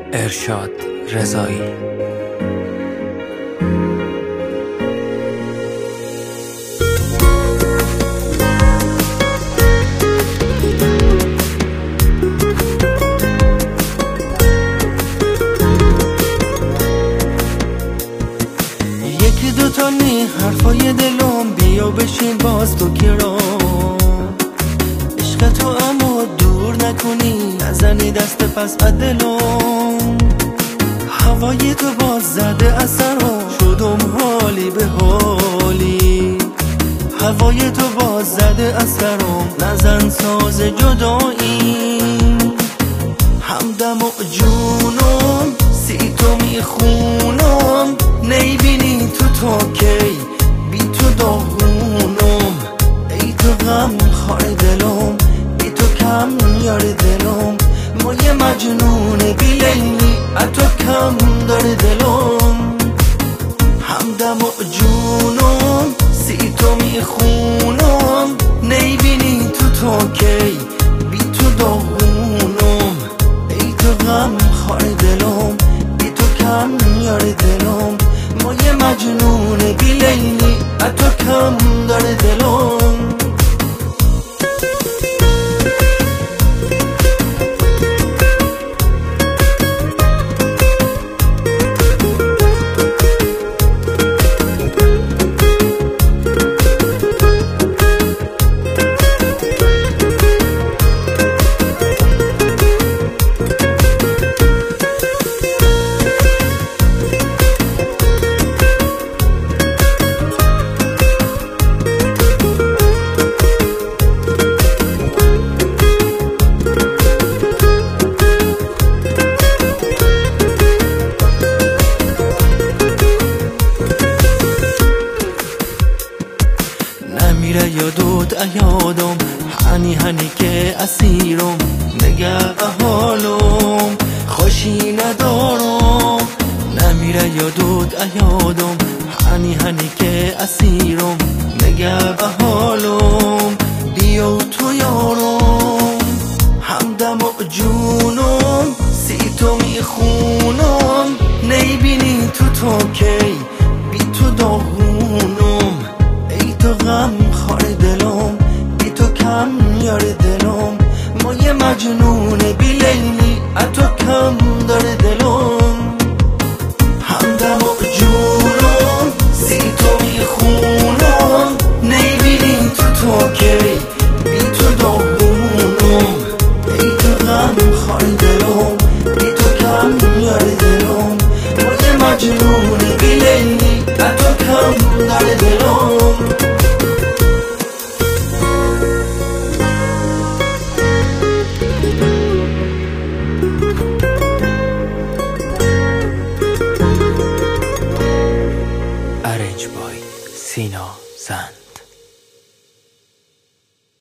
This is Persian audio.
ارشاد رضایی. یکی دوتا نی حرفای دلم، بیا بشین باز تو گرام. عشق تو اما دور نکنی، نزنی دست پس دلم. هوای تو باز زده اثرم، شدم حالی به حالی. هوای تو باز زده اثرم، نزن ساز جدایی. همدم و جونم سی تو میخونم، نیبینی تو تا کی بی تو داغونم. ای تو غم خار دلم، بی تو کم یار دلم. ما یه مجنون بی لیلی، اتو کم داره دلم. همدم و جونم سی تو میخونم، نیبینی تو تا کی بی تو داغونم. ای تو غم خار دلم، بی تو کم یار دلم. ما یه مجنون بی لیلی، اتو کم داره دلم. نمیره یادت ایادم، هنی که اسیرم. نگه حالم خوشی ندارم. نمیره یادت ایادم، هنی که اسیرم. نگه حالم بیا تو یارم. همدم و جونم سی تو میخونم، نیبینی تو تا کی بی تو داغونم. ای تو غم خار دلم، بی تو کم یار دلم. ما یه مجنون بی لیلی، اتو کم داره دلم. همدم و جونم سی تو میخونم، نیبینی تو تا کی بی تو داغونم. ای تو غم خار دلم، بی تو کم یار دلم. ما یه مجنون بی لیلی، اتو کم داره دلم. ارنج بای سینا زن.